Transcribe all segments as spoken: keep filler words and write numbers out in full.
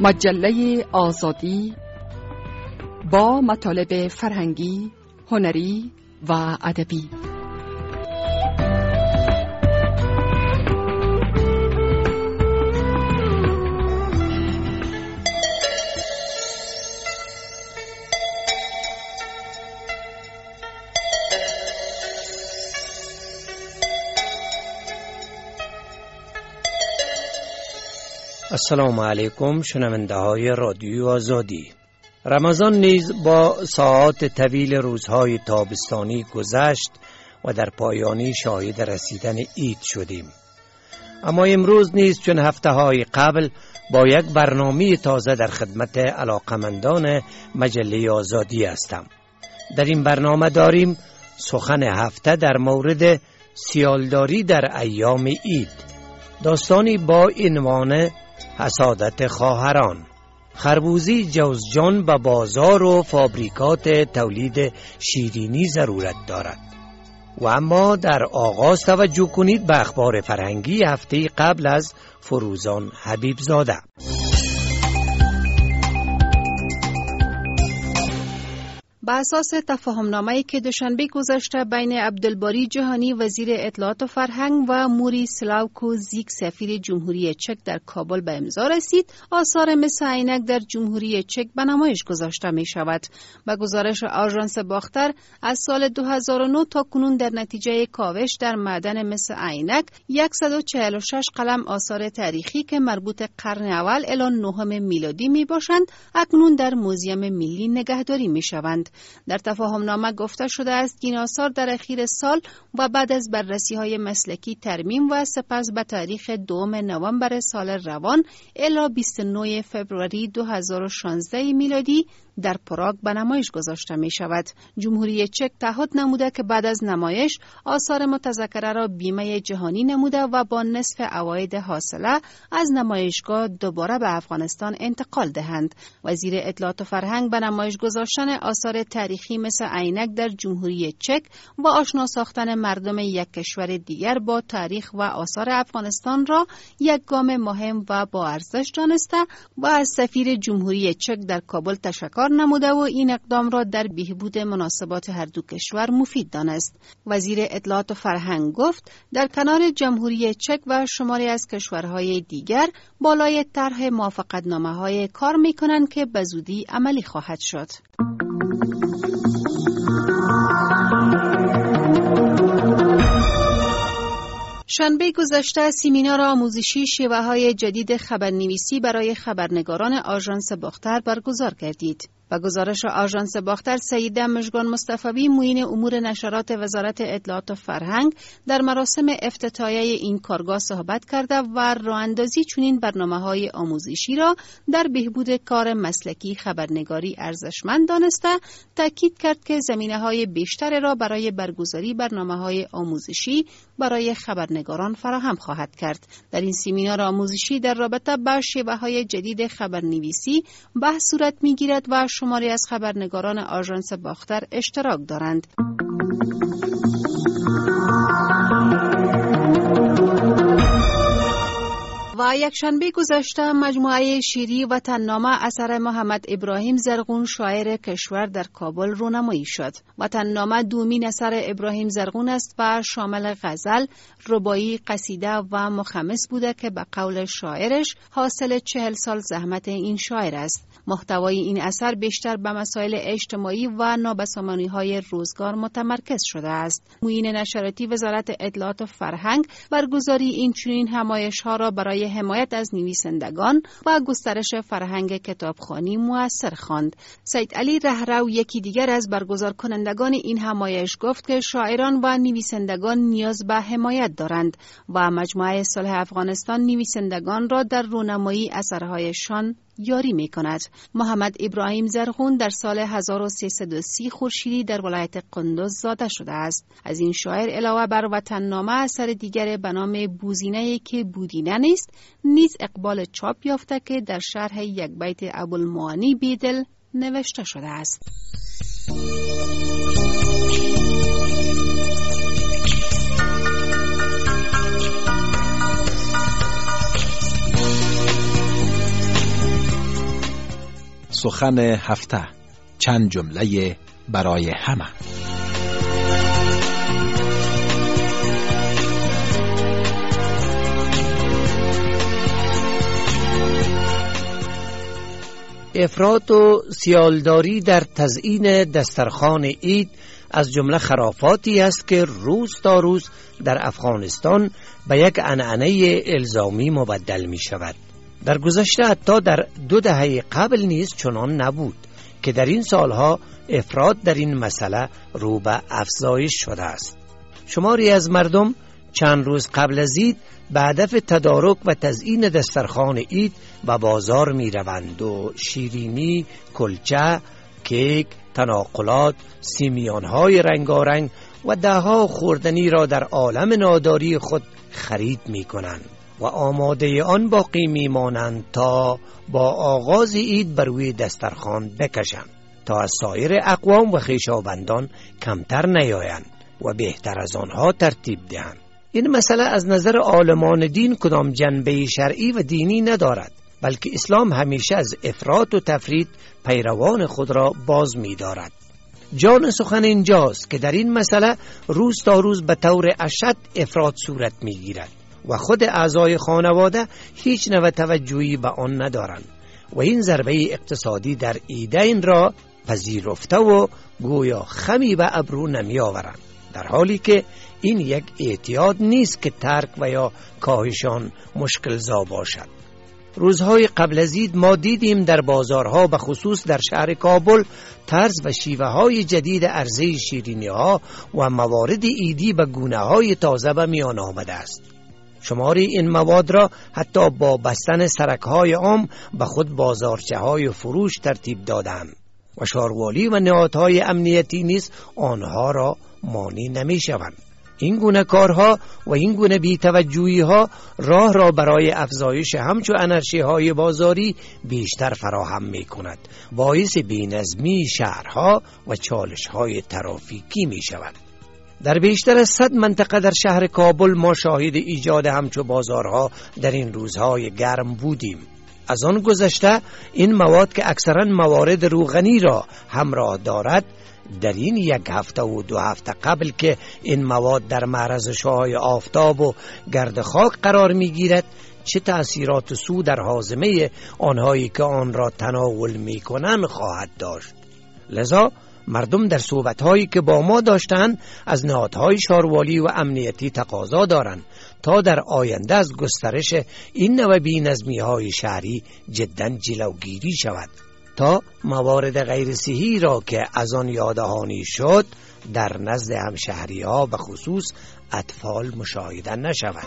مجله آزادی با مطالب فرهنگی، هنری و ادبی. السلام علیکم شنونده های رادیو آزادی. رمضان نیز با ساعات طویل روزهای تابستانی گذشت و در پایانی شاهد رسیدن عید شدیم. اما امروز نیز چون هفته های قبل با یک برنامه تازه در خدمت علاقمندان مجله آزادی هستم. در این برنامه داریم سخن هفته در مورد سیالداری در ایام عید، داستانی با عنوان حسادت خواهران، خربوزی جوزجان به بازار و فابریکات تولید شیرینی ضرورت دارد. و اما در آغاز توجه کنید به اخبار فرهنگی هفته قبل از فروزان حبیب زاده. با اساس تفاهمنامه‌ای که دوشنبه گذشته بین عبدالباری جهانی وزیر اطلاعات و فرهنگ و موری سلاوکوزیک سفیر جمهوری چک در کابل به امضا رسید، آثار مس عینک در جمهوری چک به نمایش گذاشته می شود. با گزارش آژانس باختر از سال دو هزار و نه تا کنون در نتیجه کاوش در معدن مس عینک صد و چهل و شش قلم آثار تاریخی که مربوط قرن اول الی نهم میلادی می باشند اکنون در موزیم ملی نگهداری می شوند. در تفاهمنامه گفته شده است که این آثار در اخیر سال و بعد از بررسی‌های مسلکی ترمیم و سپس به تاریخ دوم نوامبر سال روان الی بیست و نه فوریه دو هزار و شانزده میلادی در پراگ به نمایش گذاشته می شود. جمهوری چک تعهد نموده که بعد از نمایش آثار متذکره را بیمه جهانی نموده و با نصف عواید حاصله از نمایشگاه دوباره به افغانستان انتقال دهند. وزیر اطلاعات و فرهنگ به نمایش گذاشتن آثار تاریخی مثل عینک در جمهوری چک و آشنا ساختن مردم یک کشور دیگر با تاریخ و آثار افغانستان را یک گام مهم و با ارزش دانسته و از سفیر جمهوری چک در کابل تشکر نموده و این اقدام را در بهبود مناسبات هر دو کشور مفید دانست. وزیر اطلاعات و فرهنگ گفت در کنار جمهوری چک و شماری از کشورهای دیگر بالای طرح موافقتنامه‌های کار می‌کنند که به زودی عملی خواهد شد. شنبه گذشته سمینار آموزشی شیوه‌های جدید خبرنویسی برای خبرنگاران آژانس باختر برگزار گردید. و گزارش آژانس باختر، سیده مژگان مصطفی معین امور نشرات وزارت اطلاعات و فرهنگ در مراسم افتتاحیه این کارگاه صحبت کرده و راه‌اندازی چنین برنامه‌های آموزشی را در بهبود کار مسلکی خبرنگاری ارزشمند دانسته، تاکید کرد که زمینه‌های بیشتر را برای برگزاری برنامه‌های آموزشی برای خبرنگاران فراهم خواهد کرد. در این سمینار آموزشی در رابطه با شیوه‌های جدید خبرنویسی بحث صورت می‌گیرد و شماری از خبرنگاران آژانس باختر اشتراک دارند. و یک شنبه گذشته مجموعه شیری وطننامه اثر محمد ابراهیم زرغون شاعر کشور در کابل رونمایی شد. وطننامه دومین اثر ابراهیم زرغون است و شامل غزل، رباعی، قصیده و مخمس بوده که به قول شاعرش حاصل چهل سال زحمت این شاعر است. محتوای این اثر بیشتر به مسائل اجتماعی و نابسامانی‌های روزگار متمرکز شده است. معین نشراتی وزارت اطلاعات و فرهنگ برگزاری این چنین همایش‌ها را برای حمایت از نویسندگان و گسترش فرهنگ کتابخوانی مؤثر خواند. سید علی رهرو، یکی دیگر از برگزار کنندگان این همایش، گفت که شاعران و نویسندگان نیاز به حمایت دارند و مجموعه صلح افغانستان نویسندگان را در رونمایی اثرهایشان یاری می کند. محمد ابراهیم زرغون در سال هزار و سیصد و سی خورشیدی در ولایت قندوز زاده شده است. از این شاعر علاوه بر وطننامه اثر دیگر به نام بوزینه‌ای که بودینه نیست نیز اقبال چاپ یافته که در شرح یک بیت ابوالمعانی بیدل نوشته شده است. سخن هفته، چند جمله برای همه. افراط و سیالداری در تزیین دسترخوان عید از جمله خرافاتی است که روز تا روز در افغانستان به یک عنعنه الزامی مبدل می شود. در گذشته حتی در دو دهه قبل نیز چنان نبود که در این سالها افراط در این مسئله رو به افزایش شده است. شماری از مردم چند روز قبل از عید به هدف تدارک و تزیین دسترخوان عید به بازار می روند و شیرینی، کلچه، کیک، تناقلات، سیمیان‌های رنگارنگ و دهها خوردنی را در عالم ناداری خود خرید می کنند و آماده آن باقی می مانند تا با آغاز عید بر روی دسترخوان بکشند تا از سایر اقوام و خویشاوندان کمتر نیایند و بهتر از آنها ترتیب دهند. این مسئله از نظر عالمان دین کدام جنبه شرعی و دینی ندارد، بلکه اسلام همیشه از افراط و تفرید پیروان خود را باز می دارد. جان سخن اینجاست که در این مسئله روز تا روز به طور اشد افراط صورت می گیرد و خود اعضای خانواده هیچ نوع توجهی به آن ندارند و این ضربه اقتصادی در عیدین را پذیرفته و گویا خمی به ابرو نمی آورند، در حالی که این یک اعتیاد نیست که ترک و یا کاهشان مشکل زا باشد. روزهای قبل از عید ما دیدیم در بازارها به خصوص در شهر کابل طرز و شیوه های جدید عرضه شیرینی ها و موارد عیدی به گونه های تازه به میان آمده است. شماری این مواد را حتی با بستن سرک های عام به خود بازارچه های فروش ترتیب دادند و شاروالی و نهادهای امنیتی نیز آنها را مانع نمی شوند. این گونه کارها و این گونه بی‌توجهی ها راه را برای افزایش همچو انرژی های بازاری بیشتر فراهم می کند، باعث بی‌نظمی شهرها و چالش های ترافیکی می شود. در بیشتر از صد منطقه در شهر کابل ما شاهد ایجاد همچو بازارها در این روزهای گرم بودیم. از آن گذشته این مواد که اکثرا موارد روغنی را همراه دارد، در این یک هفته و دو هفته قبل که این مواد در معرض شعاع آفتاب و گرد خاک قرار می گیرد، چه تأثیرات سو در هاضمه آنهایی که آن را تناول می کنند خواهد داشت. لذا مردم در صحبت‌هایی که با ما داشتند از نهادهای شاروالی و امنیتی تقاضا دارند تا در آینده از گسترش این نوع بی‌نظمی‌های شهری جداً جلوگیری شود تا موارد غیر صحی را که از آن یادهانی شد در نزد همشهری‌ها به خصوص اطفال مشاهده نشود.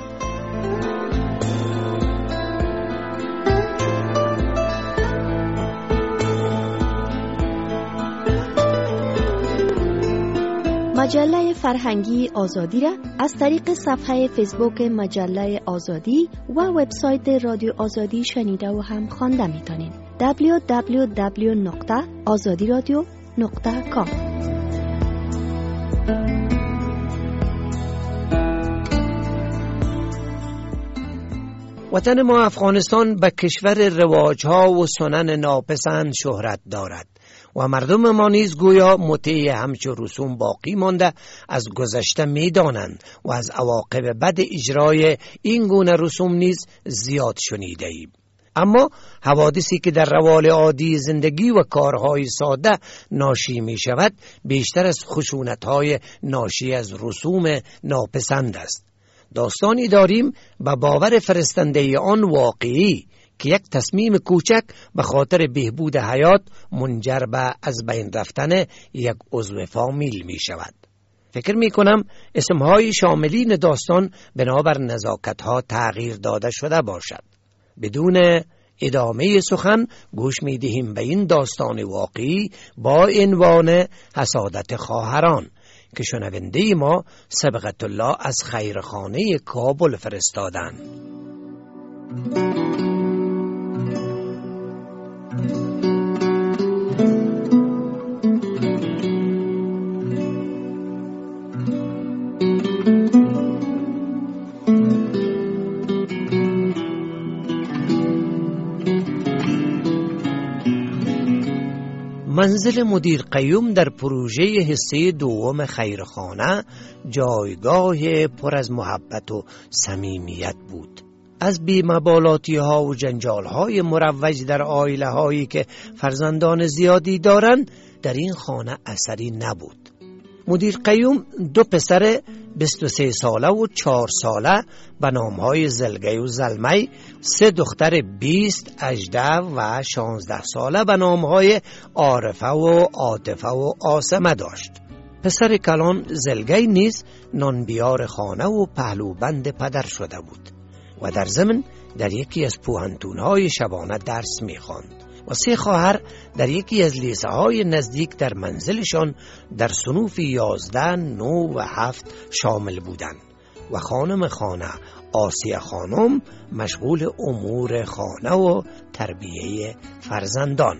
مجله فرهنگی آزادی را از طریق صفحه فیسبوک مجله آزادی و وبسایت رادیو آزادی شنیده و هم خوانده میتونید. دبلیو دبلیو دبلیو نقطه آزادی رادیو نقطه کام. وطن ما افغانستان به کشور رواج‌ها و سنن ناپسند شهرت دارد و مردم ما نیز گویا مطیع همچو رسوم باقی مانده از گذشته می دانند و از عواقب بد اجرای این گونه رسوم نیز زیاد شنیده ایم. اما حوادثی که در روال عادی زندگی و کارهای ساده ناشی می شود بیشتر از خشونت‌های ناشی از رسوم ناپسند است. داستانی داریم به باور فرستنده آن واقعی که یک تصمیم کوچک به خاطر بهبود حیات منجر به از بین رفتن یک عضو فامیل می شود. فکر می کنم اسمهای شاملین داستان بنابر نزاکتها تغییر داده شده باشد. بدون ادامه سخن گوش می دهیم به این داستان واقعی با عنوان حسادت خواهران که شنونده ما سبقت الله از خیرخانه کابل فرستادند. منزل مدیر قیوم در پروژه حصه دوم خیرخانه جایگاه پر از محبت و صمیمیت بود. از بی‌مبالاتی ها و جنجال های مروج در عائله هایی که فرزندان زیادی دارند در این خانه اثری نبود. مدیر قیوم دو پسر بیست و سه ساله و چهار ساله به نامهای زلگی و زلمی، سه دختر بیست، هجده و شانزده ساله به نامهای عارفه و عاطفه و عاصمه داشت. پسر کلان زلگی نیز نانبیار خانه و پهلوبند پدر شده بود و در ضمن در یکی از پوهنتون‌های شبانه درس می‌خواند و سه خواهر در یکی از لیسه های نزدیک در منزلشان در صنوف یازده، نو و هفت شامل بودند و خانم خانه آسیه خانم مشغول امور خانه و تربیه فرزندان.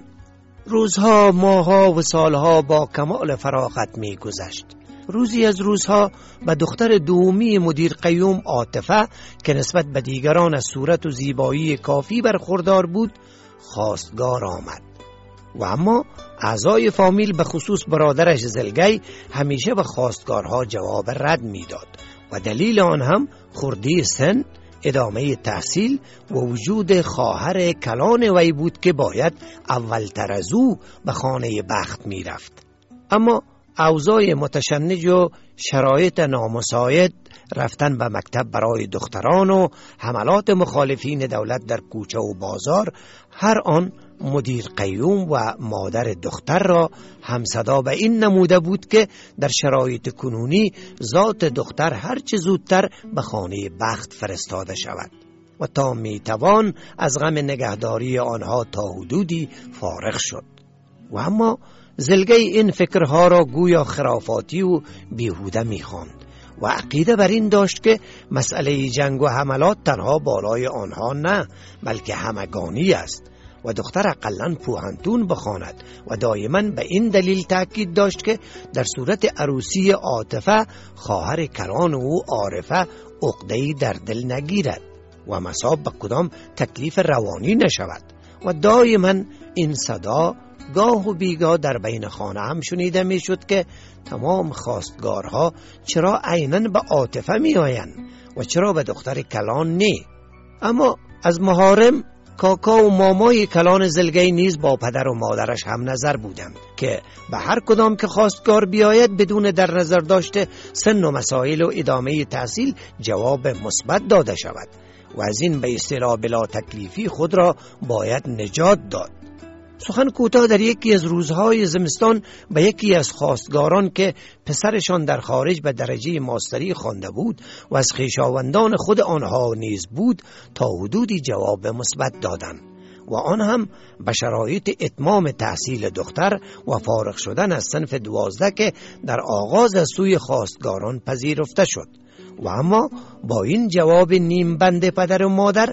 روزها، ماهها و سالها با کمال فراغت می گذشت. روزی از روزها به دختر دومی مدیر قیوم عاطفه که نسبت به دیگران از صورت و زیبایی کافی برخوردار بود خواستگار آمد و اما اعضای فامیل به خصوص برادرش زلگی همیشه به خواستگارها جواب رد میداد و دلیل آن هم خردی سن، ادامه تحصیل و وجود خواهر کلان وی بود که باید اولتر از او به خانه بخت می رفت. اما اوضاع متشنج و شرایط نامساعد، رفتن به مکتب برای دختران و حملات مخالفین دولت در کوچه و بازار، هر آن مدیر قیوم و مادر دختر را همصدا به این نموده بود که در شرایط کنونی ذات دختر هر چه زودتر به خانه بخت فرستاده شود و تا میتوان از غم نگهداری آنها تا حدودی فارغ شد. و اما زلگی این فکرها را گویا خرافاتی و بیهوده می‌خواند و عقیده بر این داشت که مسئله جنگ و حملات تنها بالای آنها نه بلکه همگانی است و دختر اقلن پوهنتون بخواند و دائما به این دلیل تأکید داشت که در صورت عروسی عاطفه خواهر کلان او عارفه عقده‌ای در دل نگیرد و مصاب به کدام تکلیف روانی نشود و دائما این صدا گاه و بیگاه در بین خانه هم شنیده می شد که تمام خواستگارها چرا عیناً به عاطفه می آیند و چرا به دختر کلان نه. اما از محارم کاکا و مامای کلان زلگی نیز با پدر و مادرش هم نظر بودند که به هر کدام که خواستگار بیاید بدون در نظر داشته سن و مسائل و ادامه تحصیل جواب مثبت داده شود و از این به اصطلاح بلا تکلیفی خود را باید نجات داد. سخن کوتاه در یکی از روزهای زمستان به یکی از خواستگاران که پسرشان در خارج به درجه ماستری خوانده بود و از خویشاوندان خود آنها نیز بود تا حدودی جواب مثبت دادند و آن هم به شرایط اتمام تحصیل دختر و فارغ شدن از صنف دوازده که در آغاز از سوی خواستگاران پذیرفته شد. و اما با این جواب نیم بند پدر و مادر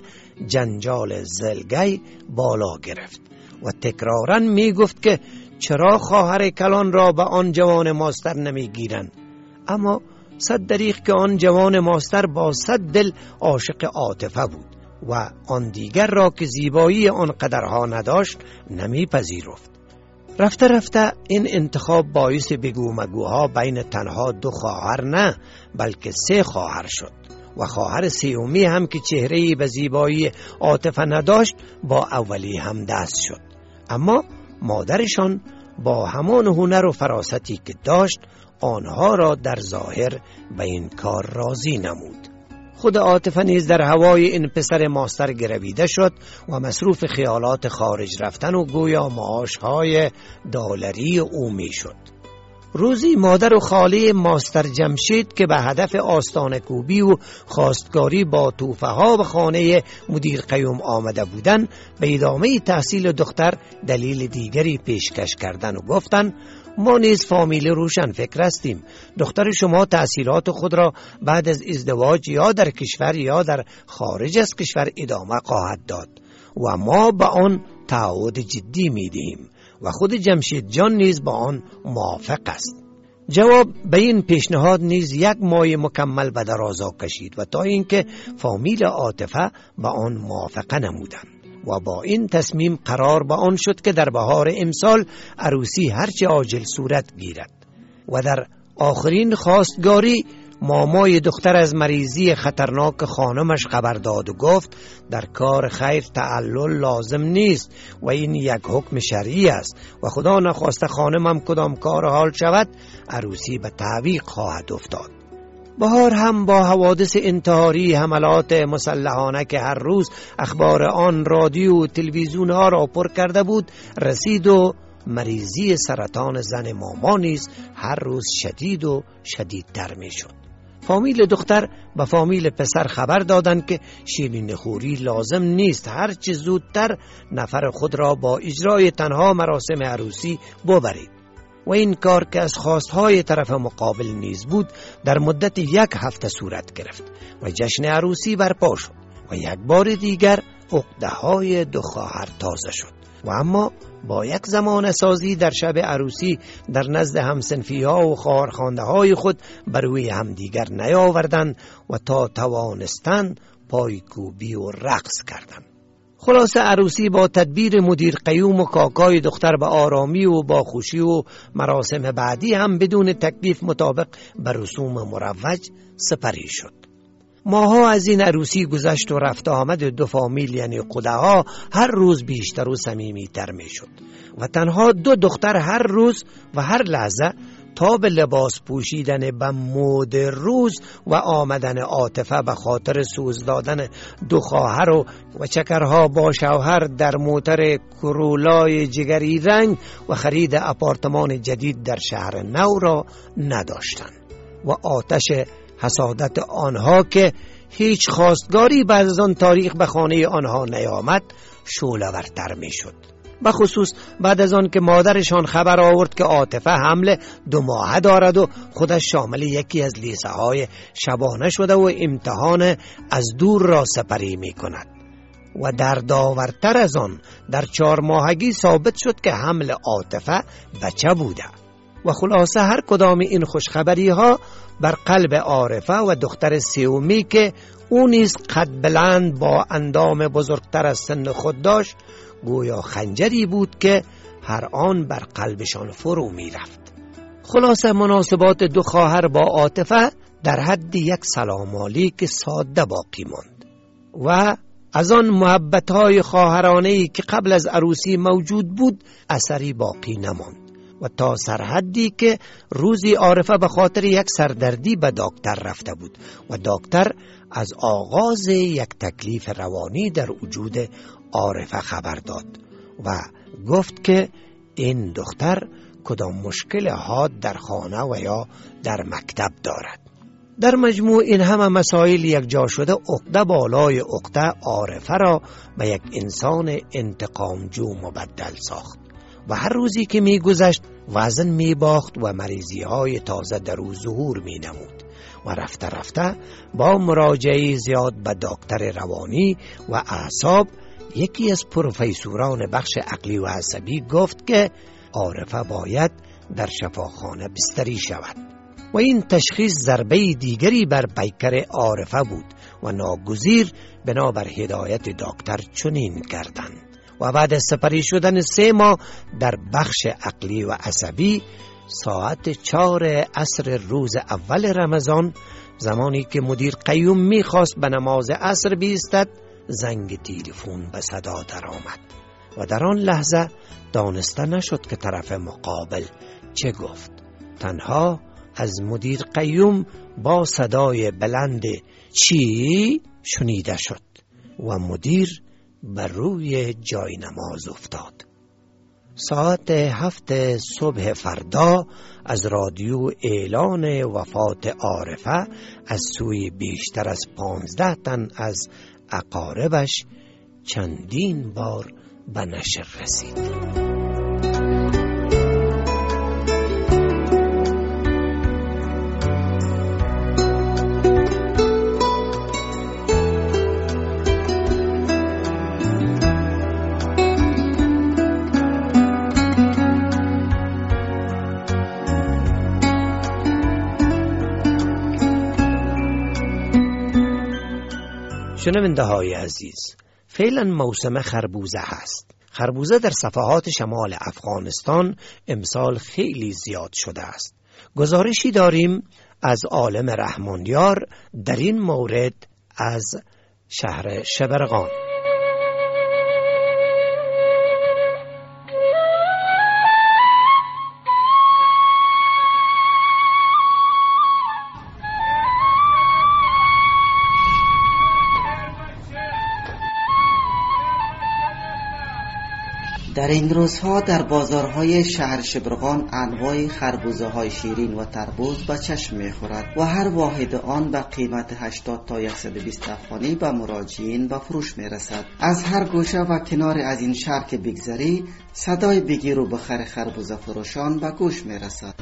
جنجال زلگی بالا گرفت و تکرارا می گفت که چرا خواهر کلان را به آن جوان ماستر نمی گیرند. اما صد دریغ که آن جوان ماستر با صد دل عاشق عاطفه بود و آن دیگر را که زیبایی آن قدرها نداشت نمی پذیرفت. رفته رفته این انتخاب باعث بگو مگوها بین تنها دو خواهر نه بلکه سه خواهر شد و خواهر سیومی هم که چهره‌ای به زیبایی عاطفه نداشت با اولی هم دست شد. اما مادرشان با همان هنر و فراستی که داشت آنها را در ظاهر به این کار راضی نمود. خود عاطفه نیز در هوای این پسر ماستر گرویده شد و مصروف خیالات خارج رفتن و گویا معاشهای دلاری او می شد. روزی مادر و خاله ماستر جمشید که به هدف آستانه کوبی و خواستگاری با توفه ها به خانه مدیر قیوم آمده بودند به ادامه تحصیل دختر دلیل دیگری پیشکش کردند و گفتند ما نیز فامیل روشن فکر هستیم. دختر شما تحصیلات خود را بعد از ازدواج یا در کشور یا در خارج از کشور ادامه خواهد داد و ما به آن تعهد جدی می دهیم و خود جمشید جان نیز با آن موافق است. جواب به این پیشنهاد نیز یک ماه مکمل به درازا کشید و تا اینکه فامیل عاطفه با آن موافقه نمودند و با این تصمیم قرار با آن شد که در بهار امسال عروسی هرچه عاجل صورت گیرد و در آخرین خواستگاری مامای دختر از مریضی خطرناک خانمش خبر داد و گفت در کار خیر تعلل لازم نیست و این یک حکم شرعی است و خدا نخواسته خانمم کدام کار حال شود عروسی به تعویق خواهد افتاد. بهار هم با حوادث انتحاری حملات مسلحانه که هر روز اخبار آن رادیو و تلویزیون ها را پر کرده بود رسید و مریضی سرطان زن ماما نیز هر روز شدید و شدیدتر می شد. فامیل دختر به فامیل پسر خبر دادند که شیرین خوری لازم نیست، هر چه زودتر نفر خود را با اجرای تنها مراسم عروسی ببرید و این کار که از خواستهای طرف مقابل نیز بود در مدت یک هفته صورت گرفت و جشن عروسی برپا شد و یک بار دیگر عقده‌های دو خواهر تازه شد و اما با یک زمان سازی در شب عروسی در نزد همسنفی ها و خواهرخوانده های خود بر روی هم دیگر نیاوردند و تا توانستند پایکوبی و رقص کردند. خلاصه عروسی با تدبیر مدیر قیوم و کاکای دختر به آرامی و با خوشی و مراسم بعدی هم بدون تکلیف مطابق به رسوم مروج سپری شد. ماها از این عروسی گذشت و رفت آمد دو فامیل یعنی قدها هر روز بیشتر و صمیمی‌تر می شد و تنها دو دختر هر روز و هر لحظه تا به لباس پوشیدن به مود روز و آمدن عاطفه به خاطر سوز دادن دو خواهر و و چکرها با شوهر در موتر کرولای جگری رنگ و خرید آپارتمان جدید در شهر نو را نداشتند و آتش حسادت آنها که هیچ خواستگاری بعد از آن تاریخ به خانه آنها نیامد شعله‌ورتر می شد. به خصوص بعد از آن که مادرشان خبر آورد که عاطفه حمل دو ماهه دارد و خودش شامل یکی از لیسه های شبانه شده و امتحان از دور را سپری می کند و در داورتر از آن در چهار ماهگی ثابت شد که حمل عاطفه بچه بوده و خلاصه هر کدام این خوشخبری ها بر قلب عارفه و دختر سیومی که او نیز قد بلند با اندام بزرگتر از سن خود داشت گویا خنجری بود که هر آن بر قلبشان فرو می رفت. خلاصه مناسبات دو خواهر با عاطفه در حد یک سلام علیک ساده باقی ماند و از آن محبت‌های خواهرانه‌ای که قبل از عروسی موجود بود اثری باقی نماند و تا سرحدی که روزی عارفه به خاطر یک سردردی به دکتر رفته بود و دکتر از آغاز یک تکلیف روانی در وجود عارفه خبر داد و گفت که این دختر کدام مشکل حاد در خانه و یا در مکتب دارد. در مجموع این همه مسائل یک جا شده عقده بالای عقده عارفه را به یک انسان انتقامجو مبدل ساخت و هر روزی که می گذشت وزن می باخت و مریضی های تازه در او ظهور می نمود و رفته رفته با مراجعه زیاد به دکتر روانی و اعصاب یکی از پروفیسوران بخش عقلی و عصبی گفت که عارفه باید در شفاخانه بستری شود و این تشخیص ضربه دیگری بر پیکر عارفه بود و ناگزیر بنابر هدایت دکتر چنین کردند و بعد از سپری شدن سه ماه در بخش عقلی و عصبی ساعت چهار عصر روز اول رمضان زمانی که مدیر قیوم میخواست به نماز عصر بیستد زنگ تلفن به صدا در آمد و در آن لحظه دانسته نشد که طرف مقابل چه گفت. تنها از مدیر قیوم با صدای بلند چی شنیده شد و مدیر بر روی جای نماز افتاد. ساعت هفت صبح فردا از رادیو اعلان وفات عارفه از سوی بیشتر از پانزده تن از اقاربش چندین بار به نشر رسید. شنونده های عزیز، فعلا موسم خربوزه هست. خربوزه در صفحات شمال افغانستان امسال خیلی زیاد شده است. گزارشی داریم از عالم رحمانیار در این مورد از شهر شبرغان. در این روزها در بازارهای شهر شبرغان انواع خربوزه های شیرین و تربوز به چشم می‌خورد و هر واحد آن به قیمت هشتاد تا صد و بیست افغانی به مراجعین به فروش می‌رسد. از هر گوشه و کنار از این شهر که بگذری صدای بگیر و بخر خربوزه فروشان به گوش می‌رسد.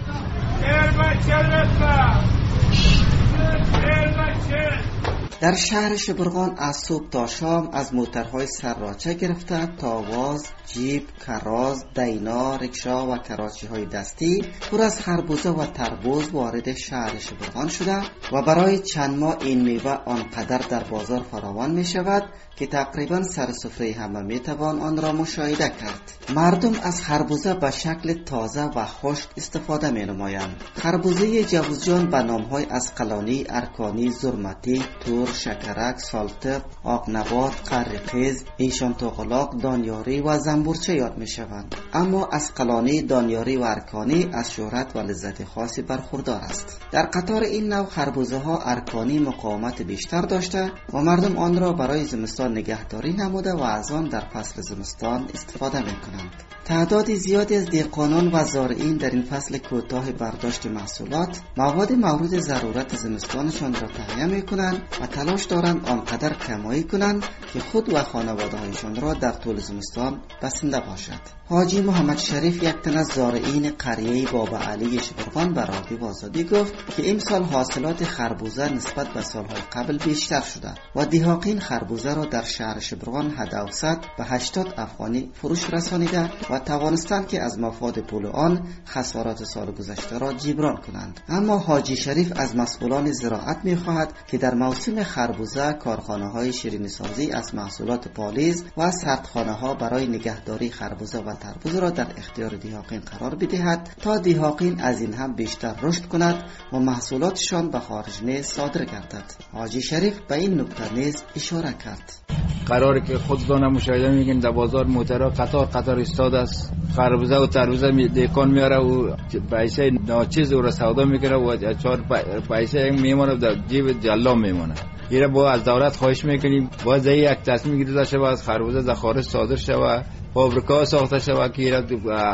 در شهر شبرغان از صبح تا شام از موترهای سراچه گرفته تا واز، جیپ، کراز، دینا، رکشا و کراچی های دستی پر از خربوزه و تربوز وارد شهر شبرغان شده و برای چند ماه این میوه آنقدر در بازار فراوان می شود که تقریبا سر سفره همه می توان آن را مشاهده کرد. مردم از خربوزه به شکل تازه و خشک استفاده می نمایند. خربوزه جوزجان به نام های اسقلانی، ارکانی، زرمتی، تور، شکرک، سالتق، آقنبات، قرقیز، ایشان توغلاق، دانیاری و زنبورچه یاد می شوند. اما اسقلانی، دانیاری و ارکانی از شهرت و لذت خاصی برخوردار است. در قطار این نوع خربوزه ها ارکانی مقاومت بیشتر داشته و مردم آن را برای زمستان نگهداری نموده و از آن در فصل زمستان استفاده می کنند. تعداد زیادی از دهقانان و زارعین در این فصل کوتاه برداشت محصولات مواد مورد ضرورت زمستانشان را تهیه می کنند و تلاش دارند آنقدر کمایی کنند که خود و خانواده هایشان را در طول زمستان بسنده باشد. حاجی محمد شریف یک تن از زارعین قریه بابا علی شبرغان به رادیو آزادی گفت که امسال حاصلات خربوزه نسبت به سالهای قبل بیشتر شده و دهقان خربوزه را در شهر شبرغان حد اوسط به هشتاد افغانی فروش رسانیده و توانستند که از مفاد پول آن خسارات سال گذشته را جبران کنند. اما حاجی شریف از مسئولان زراعت می‌خواهد که در موسم خربوزه کارخانه‌های شیرینی‌سازی از محصولات پالیز و سردخانه‌ها برای نگهداری خربوزه و تربوز را در اختیار دهقان قرار بدهد تا دهقان از این هم بیشتر رشد کند و محصولاتشان به خارج نیز صادر گردد. حاجی شریف به این نکته نیز اشاره کرد. قراره که خودتان مشاهده میکنین در بازار موترها قطار قطار ایستاده است. خربوزه و تربوزه می دکان میاره و پیسه ناچیز او را سودا میکنه و چهار پیسه میمونه در جیب جلام میمونه. ایره با از دولت خواهش میکنیم باید یک تصمیم گرفته شود از خربوزه در خارج صادر شود، فابریکا ساخته شود که ایره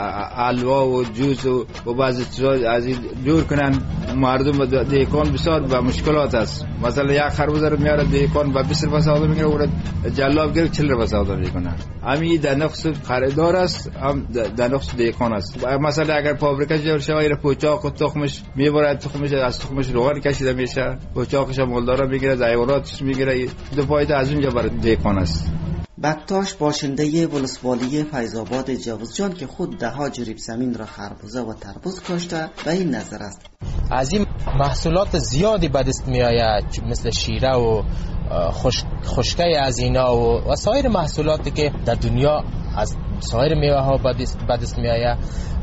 حلوا و جوس و بعضی چیزا از این جور کنن. مردم دهقان بسیار به مشکلات است. مثلا یک خربوزه رو میاره دهقان با بیست روپیه سودا میکنه و جلاب گرفت چهل روپیه سودا میکنه. همین در نقص خریدار است، هم در نقص دهقان است. مثلا اگر فابریکا جور شود ایره پوچاق و تخمش میبره، تخمش از تخمش روغن کشیده میشه، پوچاقش مولدارا میگیره، زایوراتش میگیره، دو فایده از اونجا برای دهقان است. بکتاش باشنده ولسوالی فیض‌آباد جوزجان که خود ده ها جریب زمین را خربوزه و تربوز کاشته به این نظر است: از این محصولات زیادی به دست می آید مثل شیره و خوش خشکه از اینا و, و سایر محصولاتی که در دنیا از سایر میوه ها به دست می آید،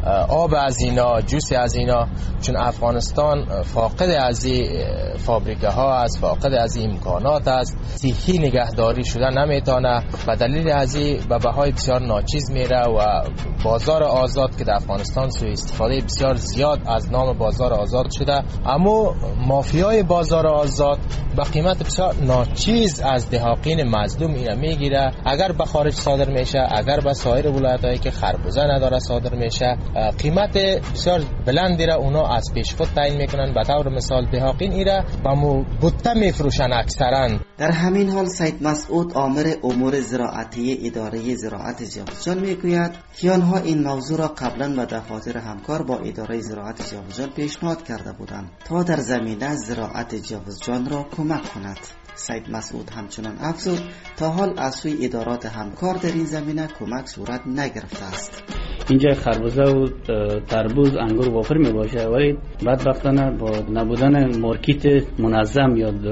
آب از اینا، جوس از اینا، چون افغانستان فاقد از این فابریکه ها است، فاقد از این امکانات است، صحی نگهداری شده نمیتونه، به دلیل از این به بهای بسیار ناچیز میره و بازار آزاد که در افغانستان سوء استفاده بسیار زیاد از نام بازار آزاد شده، اما مافیای بازار آزاد به قیمت بسیار ناچیز از دهقان مظلوم اینا میگیره. اگر به خارج صادر میشه، اگر به سایر ولایتایی که خربوزه نداره صادر میشه، قیمت بسیار بلندی را اونا از پیش خود تعیین میکنن. به طور مثال دهقان ایرا با مو بوته میفروشن اکثرا. در همین حال سید مسعود آمر امور زراعتی اداره زراعت جوزجان میگوید که آنها این موضوع را قبلا به دفاتر همکار با اداره زراعت جوزجان پیشنهاد کرده بودند تا در زمینه زراعت جوزجان را کمک کند. سید مسعود همچنان افزود تا حال از سوی ادارات همکار در این زمینه کمک صورت نگرفته است. اینجا خربوزه و تربوز انگور وافر می باشه، ولی بدبختانه با نبودن مارکت منظم یا درست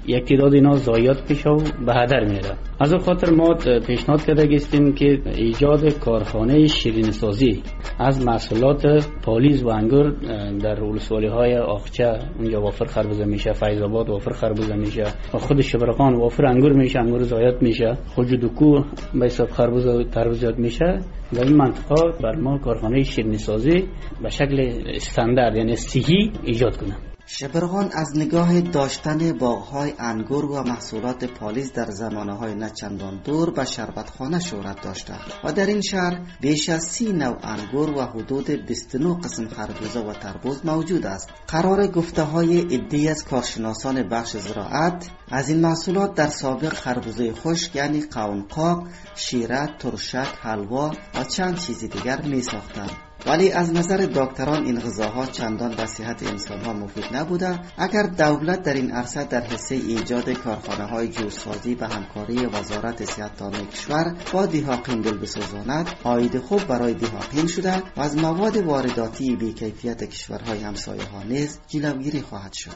یک تعداد اینا ضایعات پیش و به هدر میره. از اون خاطر ما پیشنهاد کرده هستیم که ایجاد کارخانه شیرینی‌سازی از محصولات پالیز و انگور در ولسوالی‌های آخچه، اونجا وافر خربوزه میشه، فیض آباد وافر خربوزه میشه و خود شبرغان وافر انگور میشه، انگور ضایعات میشه، خجدکو به حساب خربوزه و تربوزات میشه. در این منطقه بر ما کارخانه شیرینی‌سازی به شکل استاندارد یعنی صحی ایجاد کنه. شبرغان از نگاه داشتن باغ‌های انگور و محصولات پالیز در زمانه‌های نچندان دور به شربتخانه شهرت داشته و در این شهر بیش از سی نوع انگور و حدود بیست و نه قسم خربوزه و تربوز موجود است. قرار گفته‌های عده‌ای از کارشناسان بخش زراعت از این محصولات در سابق خربوزه خشک یعنی قونقاق، شیره، ترشک، حلوا و چند چیز دیگر می ساختند. ولی از نظر دکتران این غذاها چندان به صحت انسان‌ها مفید نبوده. اگر دولت در این عرصه در حصه ایجاد کارخانه‌های جوش‌سازی به همکاری وزارت صحت عامه کشور با دهاقین دل بسوزاند، عاید خوب برای دهاقین شده و از مواد وارداتی بی‌کیفیت کشورهای همسایه‌ها نیز جلوگیری خواهد شد.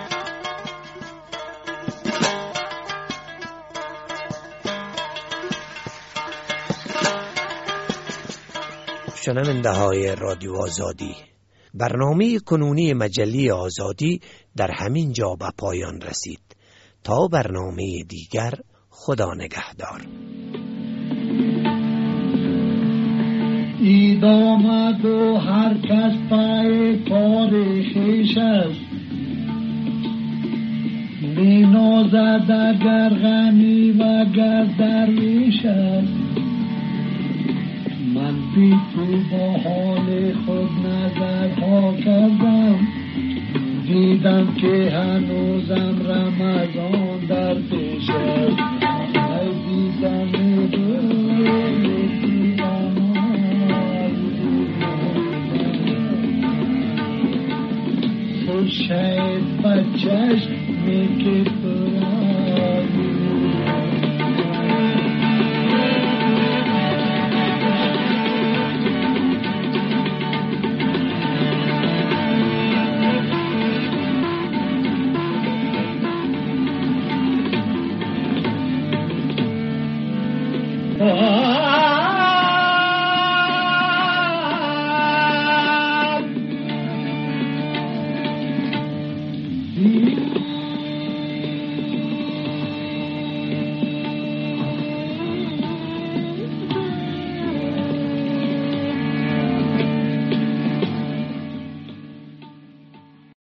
شنونده های رادیو آزادی، برنامه کنونی مجله آزادی در همین جا به پایان رسید. تا برنامه دیگر، خدا نگهدار. اید آمد و هر کس پای کار خویش است، می نازد اگر غنی و گر درویش است. من بی تو با حال خود نظرها کردم، دیدم که هنوزم رمضان در پیش است. ای دیدم خورشید بچش می که